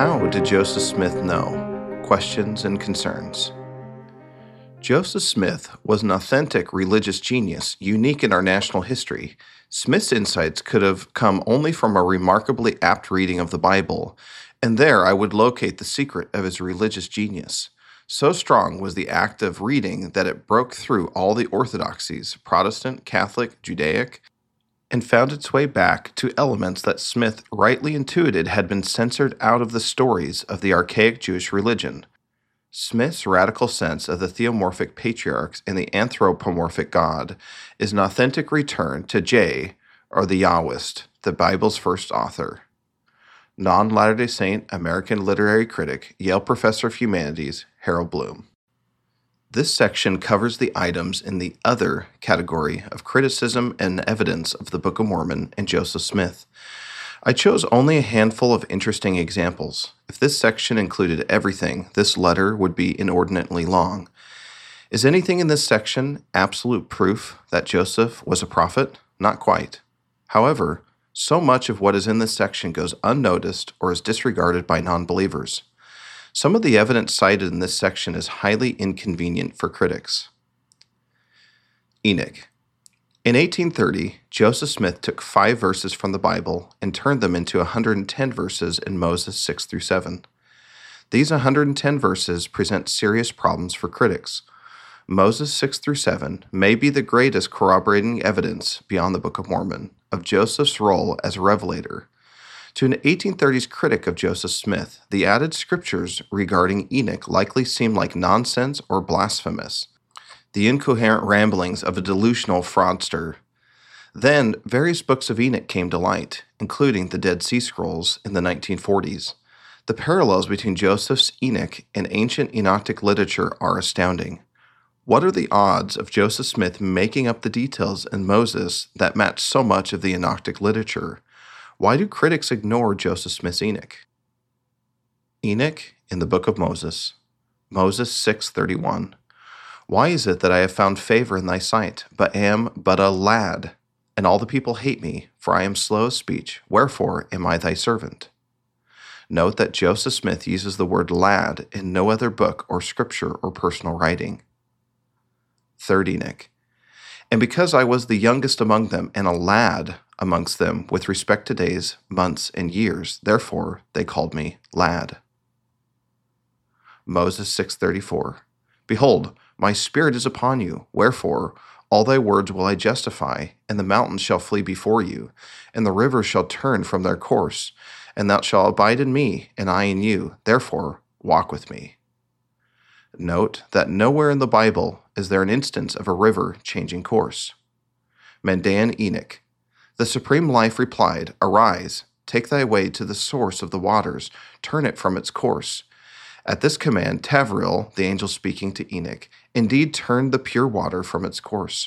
How did Joseph Smith know? Questions and concerns. Joseph Smith was an authentic religious genius, unique in our national history. Smith's insights could have come only from a remarkably apt reading of the Bible, and there I would locate the secret of his religious genius. So strong was the act of reading that it broke through all the orthodoxies, Protestant, Catholic, Judaic, and found its way back to elements that Smith rightly intuited had been censored out of the stories of the archaic Jewish religion. Smith's radical sense of the theomorphic patriarchs and the anthropomorphic God is an authentic return to J, or the Yahwist, the Bible's first author. Non-Latter-day Saint American literary critic, Yale Professor of Humanities, Harold Bloom. This section covers the items in the other category of criticism and evidence of the Book of Mormon and Joseph Smith. I chose only a handful of interesting examples. If this section included everything, this letter would be inordinately long. Is anything in this section absolute proof that Joseph was a prophet? Not quite. However, so much of what is in this section goes unnoticed or is disregarded by non-believers. Some of the evidence cited in this section is highly inconvenient for critics. Enoch. In 1830, Joseph Smith took 5 verses from the Bible and turned them into 110 verses in Moses 6 through 7. These 110 verses present serious problems for critics. Moses 6 through 7 may be the greatest corroborating evidence beyond the Book of Mormon of Joseph's role as a revelator. To an 1830s critic of Joseph Smith, the added scriptures regarding Enoch likely seem like nonsense or blasphemous, the incoherent ramblings of a delusional fraudster. Then, various books of Enoch came to light, including the Dead Sea Scrolls in the 1940s. The parallels between Joseph's Enoch and ancient Enochic literature are astounding. What are the odds of Joseph Smith making up the details in Moses that match so much of the Enochic literature? Why do critics ignore Joseph Smith's Enoch? Enoch in the Book of Moses. Moses 6:31. Why is it that I have found favor in thy sight, but am but a lad, and all the people hate me, for I am slow of speech, wherefore am I thy servant? Note that Joseph Smith uses the word lad in no other book or scripture or personal writing. 3rd Enoch. And because I was the youngest among them, and a lad amongst them with respect to days, months, and years, therefore they called me lad. Moses 6:34. Behold, my spirit is upon you, wherefore all thy words will I justify, and the mountains shall flee before you, and the rivers shall turn from their course, and thou shalt abide in me, and I in you, therefore walk with me. Note that nowhere in the Bible is there an instance of a river changing course. Mandan Enoch. The Supreme Life replied, Arise, take thy way to the source of the waters, turn it from its course. At this command, Tavril, the angel speaking to Enoch, indeed turned the pure water from its course.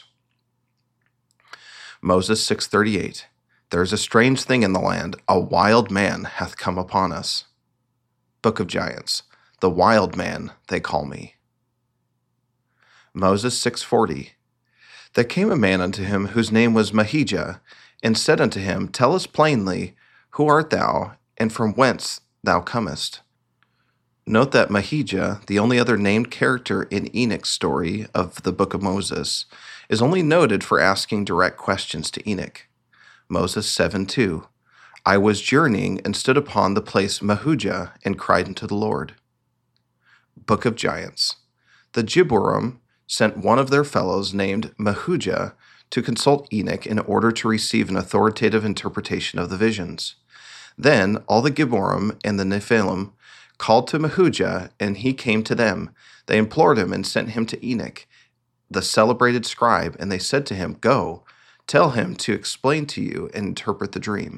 Moses 6:38. There is a strange thing in the land, a wild man hath come upon us. Book of Giants. The wild man, they call me. Moses 6:40. There came a man unto him whose name was Mahijah, and said unto him, Tell us plainly, who art thou, and from whence thou comest? Note that Mahijah, the only other named character in Enoch's story of the Book of Moses, is only noted for asking direct questions to Enoch. Moses 7:2. I was journeying and stood upon the place Mahujah and cried unto the Lord. Book of Giants. The Gibborim sent one of their fellows named Mahujah to consult Enoch in order to receive an authoritative interpretation of the visions. Then all the Gibborim and the Nephilim called to Mahujah, and he came to them. They implored him and sent him to Enoch, the celebrated scribe, and they said to him, Go, tell him to explain to you and interpret the dream.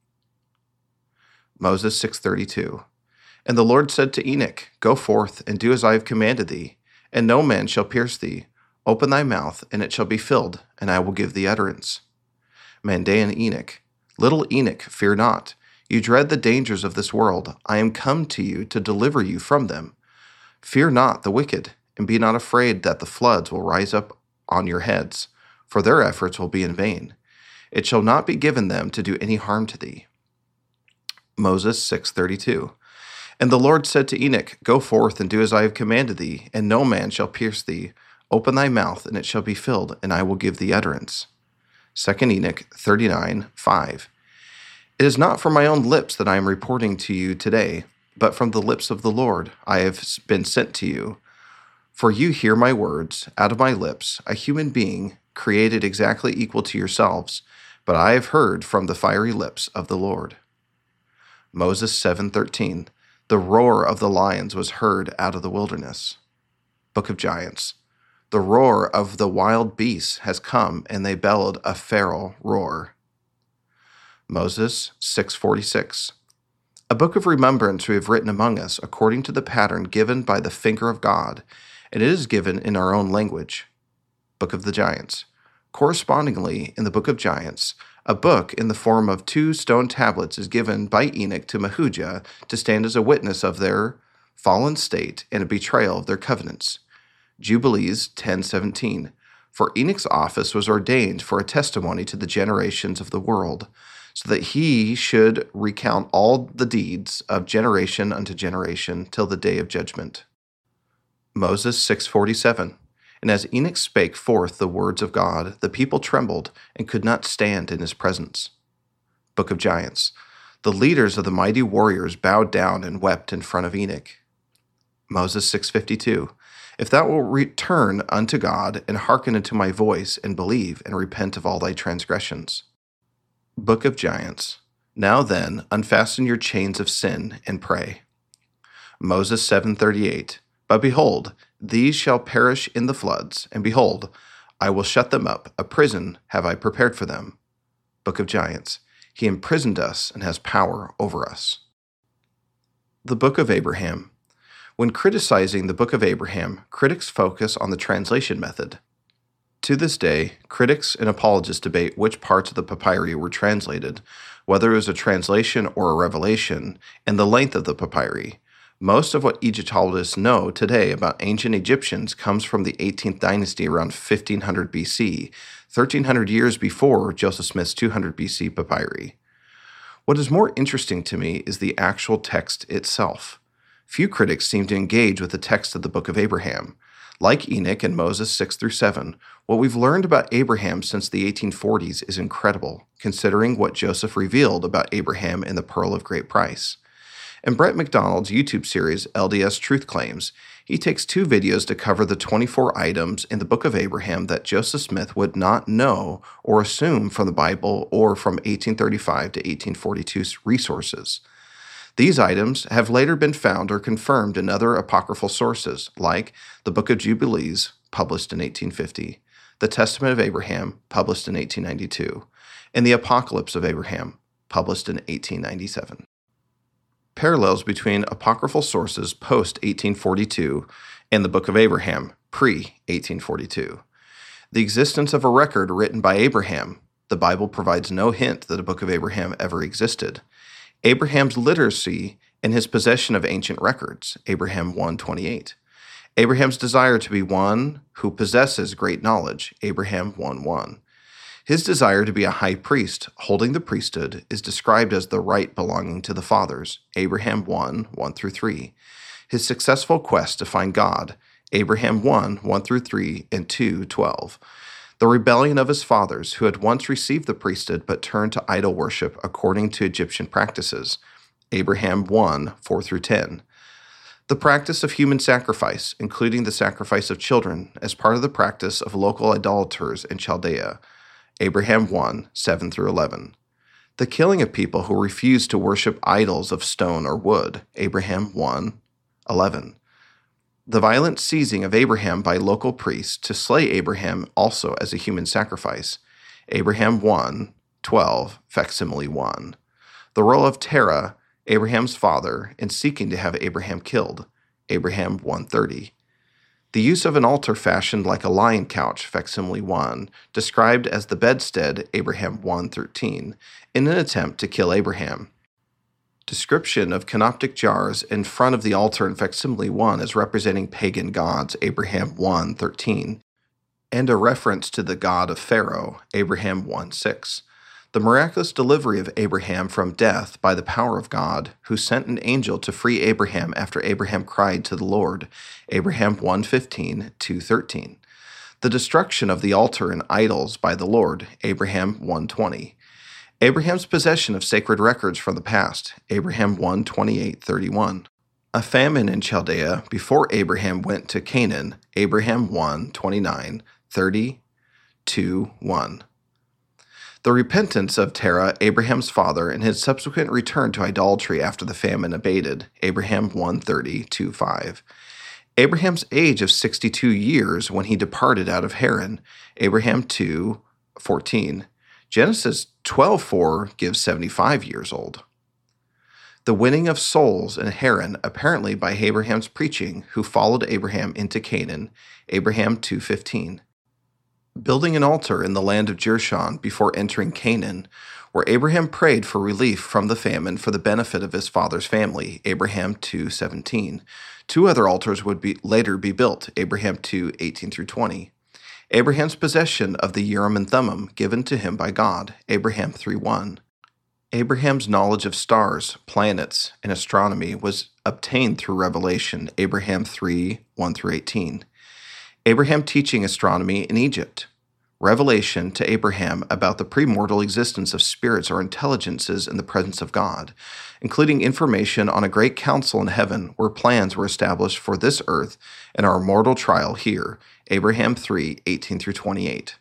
Moses 6:32. And the Lord said to Enoch, Go forth and do as I have commanded thee, and no man shall pierce thee. Open thy mouth, and it shall be filled, and I will give thee utterance. Mandan Enoch. Little Enoch, fear not. You dread the dangers of this world. I am come to you to deliver you from them. Fear not the wicked, and be not afraid that the floods will rise up on your heads, for their efforts will be in vain. It shall not be given them to do any harm to thee. Moses 6:32. And the Lord said to Enoch, Go forth and do as I have commanded thee, and no man shall pierce thee. Open thy mouth, and it shall be filled, and I will give thee utterance. 2 Enoch 39:5. It is not from my own lips that I am reporting to you today, but from the lips of the Lord I have been sent to you. For you hear my words out of my lips, a human being created exactly equal to yourselves, but I have heard from the fiery lips of the Lord. Moses 7:13. The roar of the lions was heard out of the wilderness. Book of Giants. The roar of the wild beasts has come, and they bellowed a feral roar. Moses 6:46. A book of remembrance we have written among us, according to the pattern given by the finger of God, and it is given in our own language. Book of the Giants. Correspondingly, in the Book of Giants, a book in the form of 2 stone tablets is given by Enoch to Mahujah to stand as a witness of their fallen state and a betrayal of their covenants. Jubilees 10:17. For Enoch's office was ordained for a testimony to the generations of the world, so that he should recount all the deeds of generation unto generation till the day of judgment. Moses 6:47. And as Enoch spake forth the words of God, the people trembled and could not stand in his presence. Book of Giants. The leaders of the mighty warriors bowed down and wept in front of Enoch. Moses 6:52. If thou wilt return unto God, and hearken unto my voice, and believe, and repent of all thy transgressions. Book of Giants. Now then, unfasten your chains of sin, and pray. Moses 7:38. But behold, these shall perish in the floods, and behold, I will shut them up, a prison have I prepared for them. Book of Giants. He imprisoned us, and has power over us. The Book of Abraham. When criticizing the Book of Abraham, critics focus on the translation method. To this day, critics and apologists debate which parts of the papyri were translated, whether it was a translation or a revelation, and the length of the papyri. Most of what Egyptologists know today about ancient Egyptians comes from the 18th dynasty around 1500 BC, 1300 years before Joseph Smith's 200 BC papyri. What is more interesting to me is the actual text itself. Few critics seem to engage with the text of the Book of Abraham. Like Enoch and Moses 6-7, what we've learned about Abraham since the 1840s is incredible, considering what Joseph revealed about Abraham in the Pearl of Great Price. In Brett McDonald's YouTube series, LDS Truth Claims, he takes 2 videos to cover the 24 items in the Book of Abraham that Joseph Smith would not know or assume from the Bible or from 1835 to 1842 resources. These items have later been found or confirmed in other apocryphal sources, like the Book of Jubilees, published in 1850, the Testament of Abraham, published in 1892, and the Apocalypse of Abraham, published in 1897. Parallels between apocryphal sources post-1842 and the Book of Abraham, pre-1842. The existence of a record written by Abraham. The Bible provides no hint that a Book of Abraham ever existed. Abraham's literacy and his possession of ancient records, Abraham 1:28. Abraham's desire to be one who possesses great knowledge, Abraham 1:1. His desire to be a high priest, holding the priesthood, is described as the right belonging to the fathers, Abraham 1:1-3. His successful quest to find God, Abraham 1:1-3 and 2:12. The rebellion of his fathers, who had once received the priesthood but turned to idol worship according to Egyptian practices, Abraham 1:4-10. The practice of human sacrifice, including the sacrifice of children, as part of the practice of local idolaters in Chaldea, Abraham 1:7-11. The killing of people who refused to worship idols of stone or wood, Abraham 1:11. The violent seizing of Abraham by local priests to slay Abraham also as a human sacrifice, Abraham 1:12, facsimile 1. The role of Terah, Abraham's father, in seeking to have Abraham killed, Abraham 1:30. The use of an altar fashioned like a lion couch, facsimile 1, described as the bedstead, Abraham 1:13, in an attempt to kill Abraham. Description of canoptic jars in front of the altar in facsimile 1 as representing pagan gods, Abraham 1:13, and a reference to the god of Pharaoh, Abraham 1:6. The miraculous delivery of Abraham from death by the power of God, who sent an angel to free Abraham after Abraham cried to the Lord, Abraham 1:15, 2:13. The destruction of the altar and idols by the Lord, Abraham 1:20. Abraham's possession of sacred records from the past, Abraham 1:28-31. A famine in Chaldea before Abraham went to Canaan, Abraham 1:29-30-2:1. The repentance of Terah, Abraham's father, and his subsequent return to idolatry after the famine abated, Abraham 1:30-5. Abraham's age of 62 years when he departed out of Haran, Abraham 2:14. Genesis 12:4 gives 75 years old. The winning of souls in Haran, apparently by Abraham's preaching, who followed Abraham into Canaan, Abraham 2:15. Building an altar in the land of Jershon before entering Canaan, where Abraham prayed for relief from the famine for the benefit of his father's family, Abraham 2:17. Two other altars would later be built, Abraham 2:18-20. Abraham's possession of the Urim and Thummim given to him by God, Abraham 3:1. Abraham's knowledge of stars, planets, and astronomy was obtained through revelation, Abraham 3:1-18. Abraham teaching astronomy in Egypt. Revelation to Abraham about the premortal existence of spirits or intelligences in the presence of God, including information on a great council in heaven where plans were established for this earth and our mortal trial here, Abraham 3:18-28.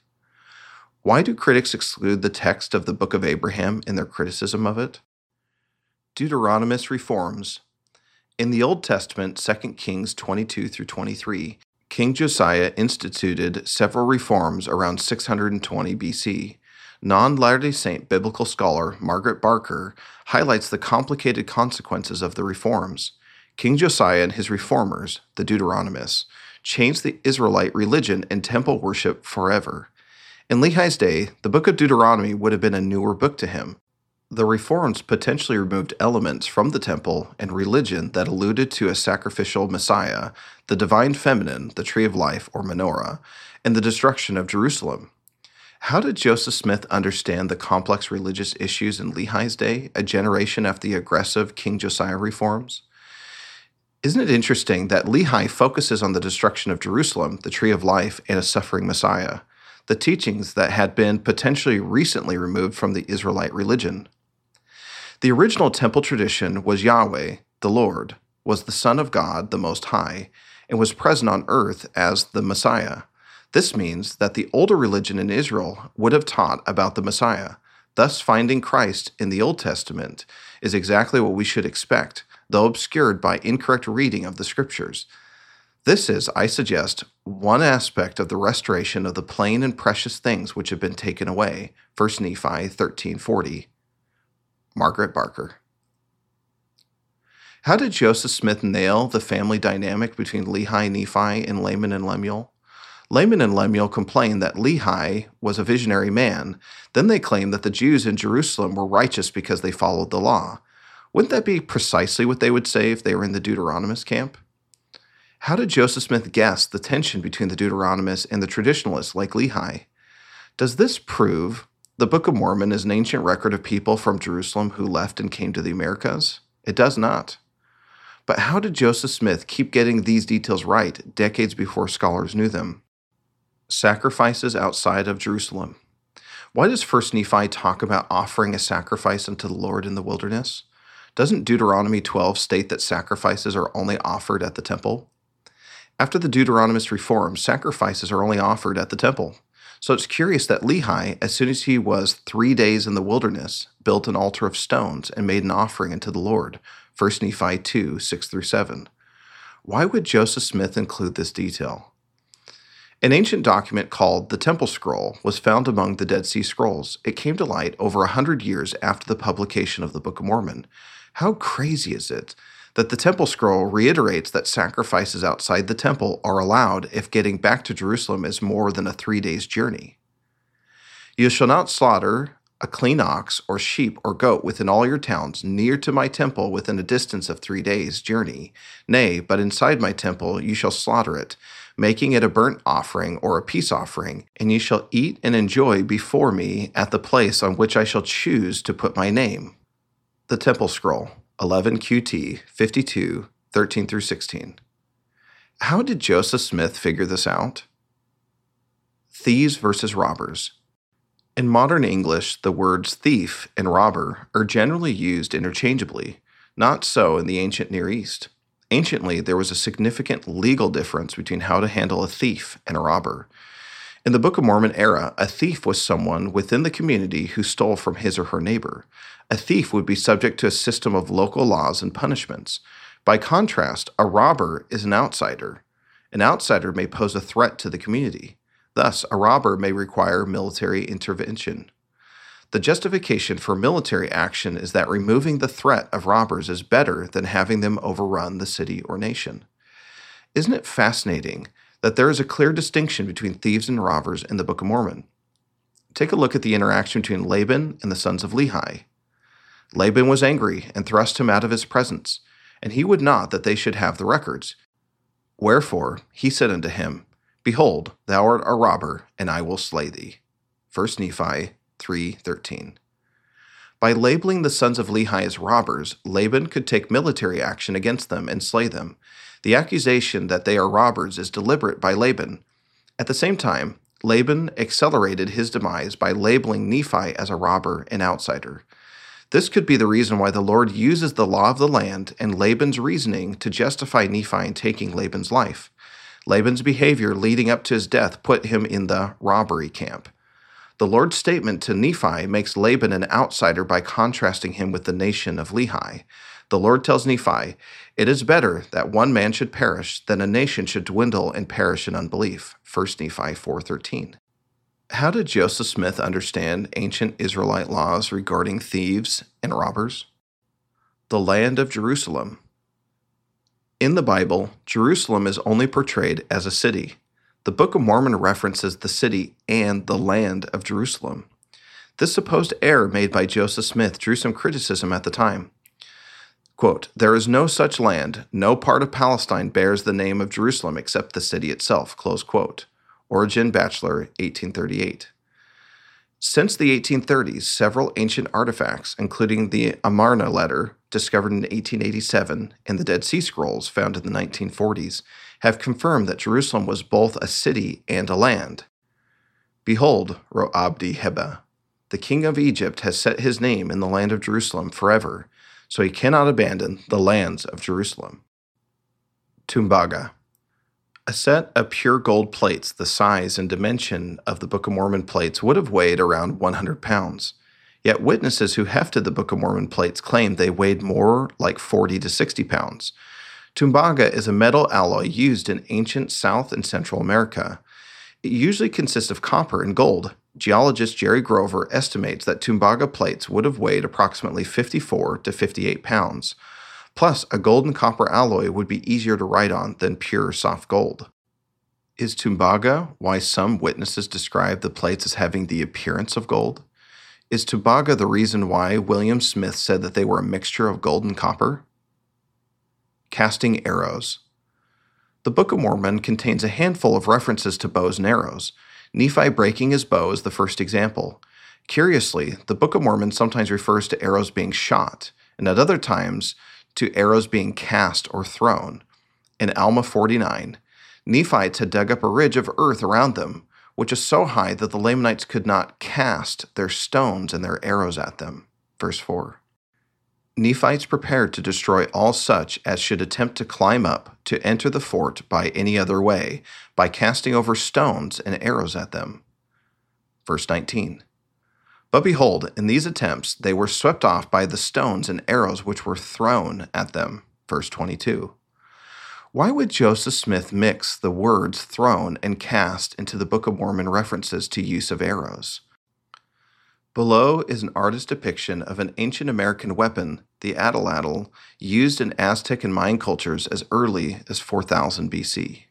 Why do critics exclude the text of the Book of Abraham in their criticism of it? Deuteronomist reforms. In the Old Testament, 2 Kings 22-23, King Josiah instituted several reforms around 620 BC. Non-Latter-day Saint biblical scholar Margaret Barker highlights the complicated consequences of the reforms. King Josiah and his reformers, the Deuteronomists, changed the Israelite religion and temple worship forever. In Lehi's day, the book of Deuteronomy would have been a newer book to him. The reforms potentially removed elements from the temple and religion that alluded to a sacrificial Messiah, the divine feminine, the tree of life, or menorah, and the destruction of Jerusalem. How did Joseph Smith understand the complex religious issues in Lehi's day, a generation after the aggressive King Josiah reforms? Isn't it interesting that Lehi focuses on the destruction of Jerusalem, the tree of life, and a suffering Messiah, the teachings that had been potentially recently removed from the Israelite religion? The original temple tradition was Yahweh, the Lord, was the Son of God, the Most High, and was present on earth as the Messiah. This means that the older religion in Israel would have taught about the Messiah. Thus, finding Christ in the Old Testament is exactly what we should expect, though obscured by incorrect reading of the Scriptures. This is, I suggest, one aspect of the restoration of the plain and precious things which have been taken away. 1 Nephi 13:40. Margaret Barker. How did Joseph Smith nail the family dynamic between Lehi, Nephi, and Laman and Lemuel? Laman and Lemuel complained that Lehi was a visionary man. Then they claimed that the Jews in Jerusalem were righteous because they followed the law. Wouldn't that be precisely what they would say if they were in the Deuteronomist camp? How did Joseph Smith guess the tension between the Deuteronomists and the traditionalists like Lehi? Does this prove the Book of Mormon is an ancient record of people from Jerusalem who left and came to the Americas? It does not. But how did Joseph Smith keep getting these details right decades before scholars knew them? Sacrifices outside of Jerusalem. Why does 1 Nephi talk about offering a sacrifice unto the Lord in the wilderness? Doesn't Deuteronomy 12 state that sacrifices are only offered at the temple? After the Deuteronomist reform, sacrifices are only offered at the temple. So it's curious that Lehi, as soon as he was 3 days in the wilderness, built an altar of stones and made an offering unto the Lord. 1 Nephi 2, 6-7. Why would Joseph Smith include this detail? An ancient document called the Temple Scroll was found among the Dead Sea Scrolls. It came to light over 100 years after the publication of the Book of Mormon. How crazy is it that the Temple Scroll reiterates that sacrifices outside the temple are allowed if getting back to Jerusalem is more than a 3 days journey? You shall not slaughter a clean ox or sheep or goat within all your towns near to my temple within a distance of 3 days' journey. Nay, but inside my temple you shall slaughter it. making it a burnt offering or a peace offering, and ye shall eat and enjoy before me at the place on which I shall choose to put my name. The Temple Scroll, 11 QT 52, 13 through 16. How did Joseph Smith figure this out? Thieves versus robbers. In modern English, the words thief and robber are generally used interchangeably. Not so in the ancient Near East. Anciently, there was a significant legal difference between how to handle a thief and a robber. In the Book of Mormon era, a thief was someone within the community who stole from his or her neighbor. A thief would be subject to a system of local laws and punishments. By contrast, a robber is an outsider. An outsider may pose a threat to the community. Thus, a robber may require military intervention. The justification for military action is that removing the threat of robbers is better than having them overrun the city or nation. Isn't it fascinating that there is a clear distinction between thieves and robbers in the Book of Mormon? Take a look at the interaction between Laban and the sons of Lehi. Laban was angry and thrust him out of his presence, and he would not that they should have the records. Wherefore he said unto him, Behold, thou art a robber, and I will slay thee. 1 Nephi 3:13. By labeling the sons of Lehi as robbers, Laban could take military action against them and slay them. The accusation that they are robbers is deliberate by Laban. At the same time, Laban accelerated his demise by labeling Nephi as a robber and outsider. This could be the reason why the Lord uses the law of the land and Laban's reasoning to justify Nephi in taking Laban's life. Laban's behavior leading up to his death put him in the robbery camp. The Lord's statement to Nephi makes Laban an outsider by contrasting him with the nation of Lehi. The Lord tells Nephi, It is better that one man should perish than a nation should dwindle and perish in unbelief. 1 Nephi 4:13. How did Joseph Smith understand ancient Israelite laws regarding thieves and robbers? The land of Jerusalem. In the Bible, Jerusalem is only portrayed as a city. The Book of Mormon references the city and the land of Jerusalem. This supposed error made by Joseph Smith drew some criticism at the time. Quote, There is no such land, no part of Palestine bears the name of Jerusalem except the city itself, close quote. Origen Bachelor, 1838. Since the 1830s, several ancient artifacts, including the Amarna letter, discovered in 1887, and the Dead Sea Scrolls, found in the 1940s, have confirmed that Jerusalem was both a city and a land. Behold, wrote Abdi Heba, the king of Egypt has set his name in the land of Jerusalem forever, so he cannot abandon the lands of Jerusalem. Tumbaga. A set of pure gold plates the size and dimension of the Book of Mormon plates would have weighed around 100 pounds. Yet witnesses who hefted the Book of Mormon plates claimed they weighed more like 40 to 60 pounds. Tumbaga is a metal alloy used in ancient South and Central America. It usually consists of copper and gold. Geologist Jerry Grover estimates that Tumbaga plates would have weighed approximately 54 to 58 pounds. Plus, a gold and copper alloy would be easier to write on than pure soft gold. Is Tumbaga why some witnesses describe the plates as having the appearance of gold? Is Tumbaga the reason why William Smith said that they were a mixture of gold and copper? Casting arrows. The Book of Mormon contains a handful of references to bows and arrows. Nephi breaking his bow is the first example. Curiously, the Book of Mormon sometimes refers to arrows being shot, and at other times to arrows being cast or thrown. In Alma 49, Nephites had dug up a ridge of earth around them, which is so high that the Lamanites could not cast their stones and their arrows at them. Verse 4. Nephites prepared to destroy all such as should attempt to climb up to enter the fort by any other way, by casting over stones and arrows at them. Verse 19. But behold, in these attempts they were swept off by the stones and arrows which were thrown at them. Verse 22. Why would Joseph Smith mix the words thrown and cast into the Book of Mormon references to use of arrows? Below is an artist's depiction of an ancient American weapon, the atlatl, used in Aztec and Mayan cultures as early as 4000 BC.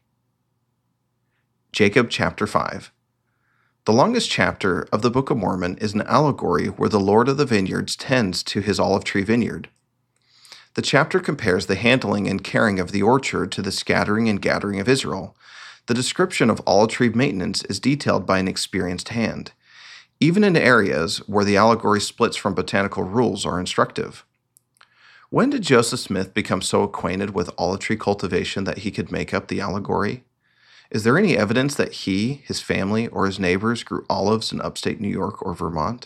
Jacob chapter 5. The longest chapter of the Book of Mormon is an allegory where the Lord of the Vineyards tends to his olive tree vineyard. The chapter compares the handling and caring of the orchard to the scattering and gathering of Israel. The description of olive tree maintenance is detailed by an experienced hand. Even in areas where the allegory splits from botanical rules are instructive. When did Joseph Smith become so acquainted with olive tree cultivation that he could make up the allegory? Is there any evidence that he, his family, or his neighbors grew olives in upstate New York or Vermont?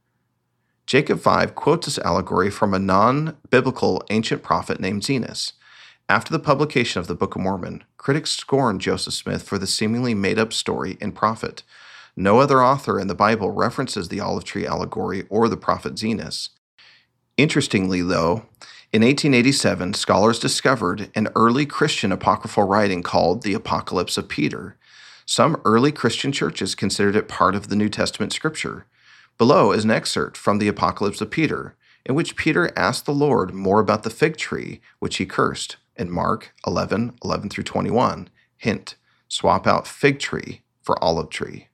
Jacob 5 quotes this allegory from a non-biblical ancient prophet named Zenos. After the publication of the Book of Mormon, critics scorned Joseph Smith for the seemingly made-up story and prophet. No other author in the Bible references the olive tree allegory or the prophet Zenos. Interestingly, though, in 1887, scholars discovered an early Christian apocryphal writing called the Apocalypse of Peter. Some early Christian churches considered it part of the New Testament scripture. Below is an excerpt from the Apocalypse of Peter, in which Peter asked the Lord more about the fig tree, which he cursed, in Mark 11:11-21. Hint, swap out fig tree for olive tree.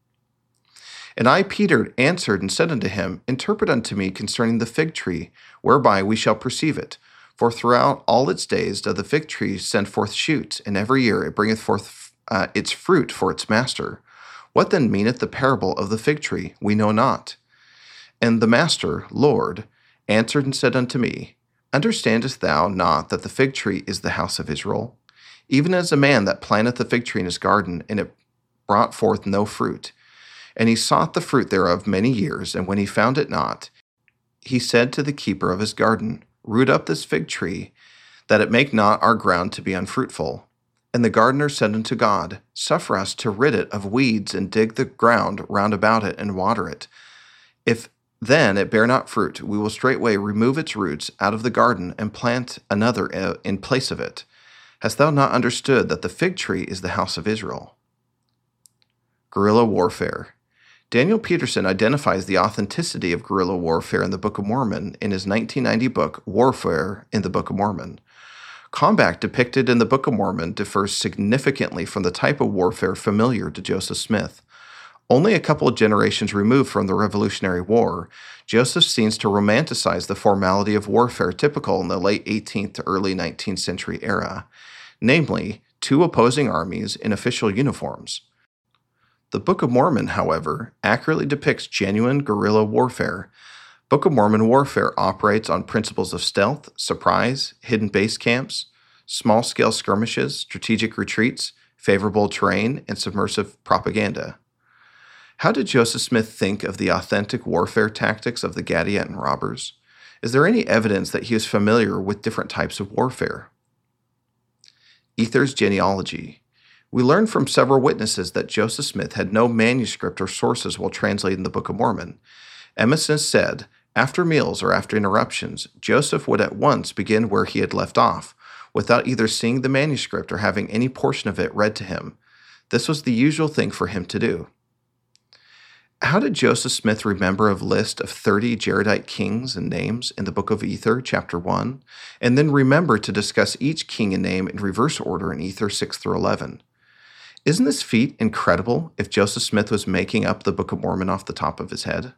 And I, Peter, answered and said unto him, Interpret unto me concerning the fig tree, whereby we shall perceive it. For throughout all its days doth the fig tree send forth shoots, and every year it bringeth forth its fruit for its master. What then meaneth the parable of the fig tree? We know not. And the master, Lord, answered and said unto me, Understandest thou not that the fig tree is the house of Israel? Even as a man that planteth a fig tree in his garden, and it brought forth no fruit. And he sought the fruit thereof many years, and when he found it not, he said to the keeper of his garden, Root up this fig tree, that it make not our ground to be unfruitful. And the gardener said unto God, Suffer us to rid it of weeds, and dig the ground round about it, and water it. If then it bear not fruit, we will straightway remove its roots out of the garden, and plant another in place of it. Hast thou not understood that the fig tree is the house of Israel? Guerrilla warfare. Daniel Peterson identifies the authenticity of guerrilla warfare in the Book of Mormon in his 1990 book, Warfare in the Book of Mormon. Combat depicted in the Book of Mormon differs significantly from the type of warfare familiar to Joseph Smith. Only a couple of generations removed from the Revolutionary War, Joseph seems to romanticize the formality of warfare typical in the late 18th to early 19th century era, namely, two opposing armies in official uniforms. The Book of Mormon, however, accurately depicts genuine guerrilla warfare. Book of Mormon warfare operates on principles of stealth, surprise, hidden base camps, small-scale skirmishes, strategic retreats, favorable terrain, and submersive propaganda. How did Joseph Smith think of the authentic warfare tactics of the Gadianton robbers? Is there any evidence that he was familiar with different types of warfare? Ether's genealogy. We learn from several witnesses that Joseph Smith had no manuscript or sources while translating the Book of Mormon. Emerson said, after meals or after interruptions, Joseph would at once begin where he had left off, without either seeing the manuscript or having any portion of it read to him. This was the usual thing for him to do. How did Joseph Smith remember a list of 30 Jaredite kings and names in the Book of Ether, chapter 1, and then remember to discuss each king and name in reverse order in Ether 6 through 11? Isn't this feat incredible if Joseph Smith was making up the Book of Mormon off the top of his head?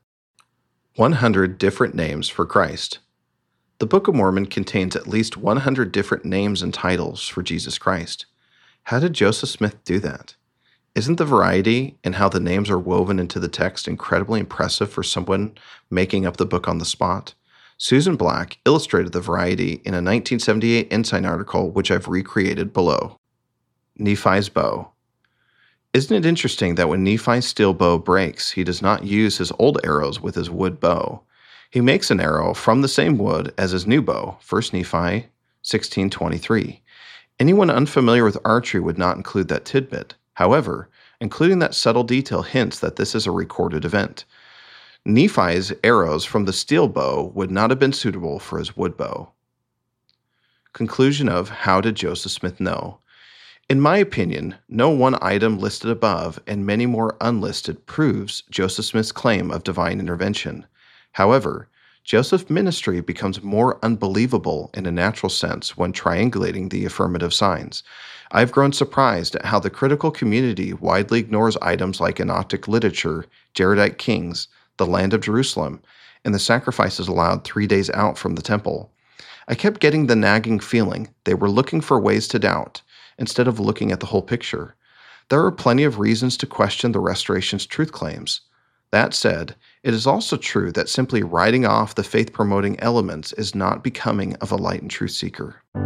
100 different names for Christ. The Book of Mormon contains at least 100 different names and titles for Jesus Christ. How did Joseph Smith do that? Isn't the variety in how the names are woven into the text incredibly impressive for someone making up the book on the spot? Susan Black illustrated the variety in a 1978 Ensign article, which I've recreated below. Nephi's bow. Isn't it interesting that when Nephi's steel bow breaks, he does not use his old arrows with his wood bow? He makes an arrow from the same wood as his new bow, 1 Nephi 16:23. Anyone unfamiliar with archery would not include that tidbit. However, including that subtle detail hints that this is a recorded event. Nephi's arrows from the steel bow would not have been suitable for his wood bow. Conclusion of How did Joseph Smith know? In my opinion, no one item listed above and many more unlisted proves Joseph Smith's claim of divine intervention. However, Joseph's ministry becomes more unbelievable in a natural sense when triangulating the affirmative signs. I've grown surprised at how the critical community widely ignores items like Enochic literature, Jaredite kings, the land of Jerusalem, and the sacrifices allowed 3 days out from the temple. I kept getting the nagging feeling they were looking for ways to doubt, instead of looking at the whole picture. There are plenty of reasons to question the Restoration's truth claims. That said, it is also true that simply writing off the faith-promoting elements is not becoming of a light and truth seeker.